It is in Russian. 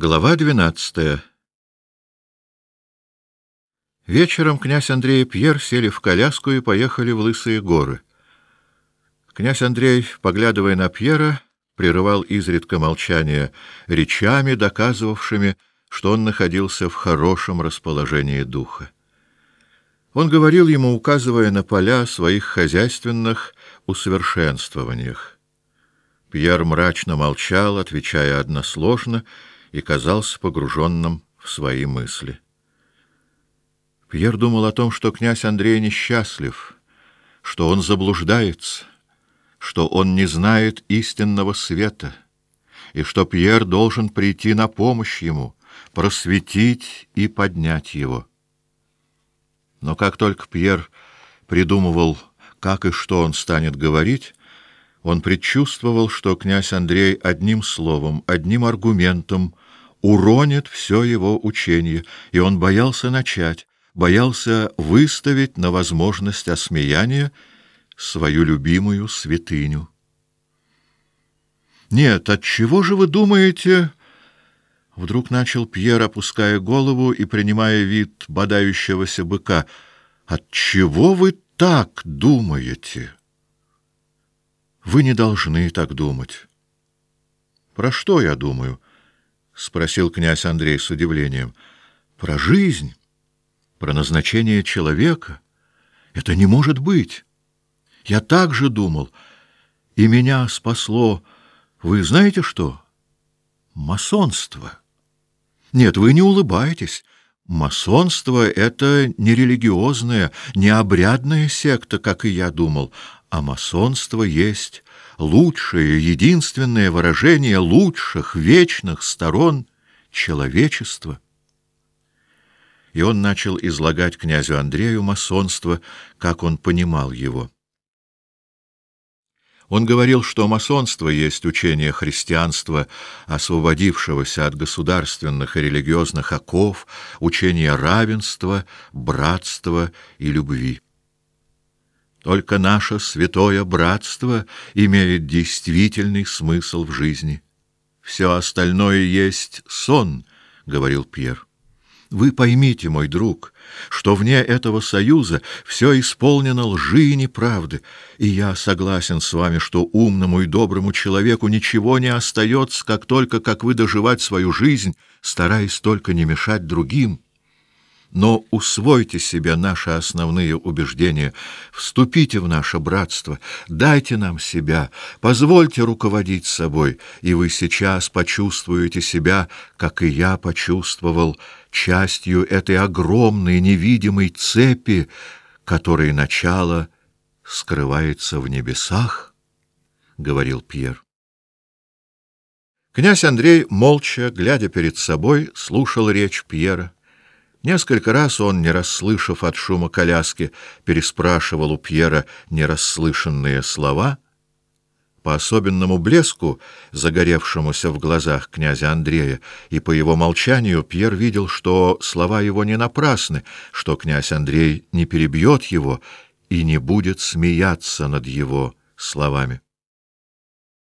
Глава 12. Вечером князь Андрей и Пьер сели в коляску и поехали в Лысые горы. Князь Андрей, поглядывая на Пьера, прерывал изредка молчание речами, доказывавшими, что он находился в хорошем расположении духа. Он говорил ему, указывая на поля о своих хозяйственных усовершенствованиях. Пьер мрачно молчал, отвечая односложно, и казался погруженным в свои мысли. Пьер думал о том, что князь Андрей несчастлив, что он заблуждается, что он не знает истинного света, и что Пьер должен прийти на помощь ему, просветить и поднять его. Но как только Пьер придумывал, как и что он станет говорить, он предчувствовал, что князь Андрей одним словом, одним аргументом уронит все его учение, и он боялся начать, боялся выставить на возможность осмеяния свою любимую святыню. «Нет, отчего же вы думаете...» Вдруг начал Пьер, опуская голову и принимая вид бодающегося быка. «Отчего вы так думаете? Вы не должны так думать». «Про что я думаю?» — спросил князь Андрей с удивлением. «Про жизнь, про назначение человека. Это не может быть. Я так же думал, и меня спасло, вы знаете что? Масонство. Нет, вы не улыбаетесь. Масонство — это не религиозная, не обрядная секта, как и я думал, а масонство есть лучшее, единственное выражение лучших, вечных сторон человечества». И он начал излагать князю Андрею масонство, как он понимал его. Он говорил, что масонство есть учение христианства, освободившегося от государственных и религиозных оков, учение равенства, братства и любви. Только наше святое братство имеет действительный смысл в жизни. Все остальное есть сон, — говорил Пьер. Вы поймите, мой друг, что вне этого союза все исполнено лжи и неправды, и я согласен с вами, что умному и доброму человеку ничего не остается, как только, как вы, доживать свою жизнь, стараясь только не мешать другим. Но усвойте себе наши основные убеждения, вступите в наше братство, дайте нам себя, позвольте руководить собой, и вы сейчас почувствуете себя, как и я почувствовал, частью этой огромной невидимой цепи, которой начало скрывается в небесах, — говорил Пьер. Князь Андрей, молча, глядя перед собой, слушал речь Пьера. Несколько раз он, не расслышав от шума коляски, переспрашивал у Пьера нерасслышанные слова. По особенному блеску, загоревшемуся в глазах князя Андрея, и по его молчанию Пьер видел, что слова его не напрасны, что князь Андрей не перебьет его и не будет смеяться над его словами.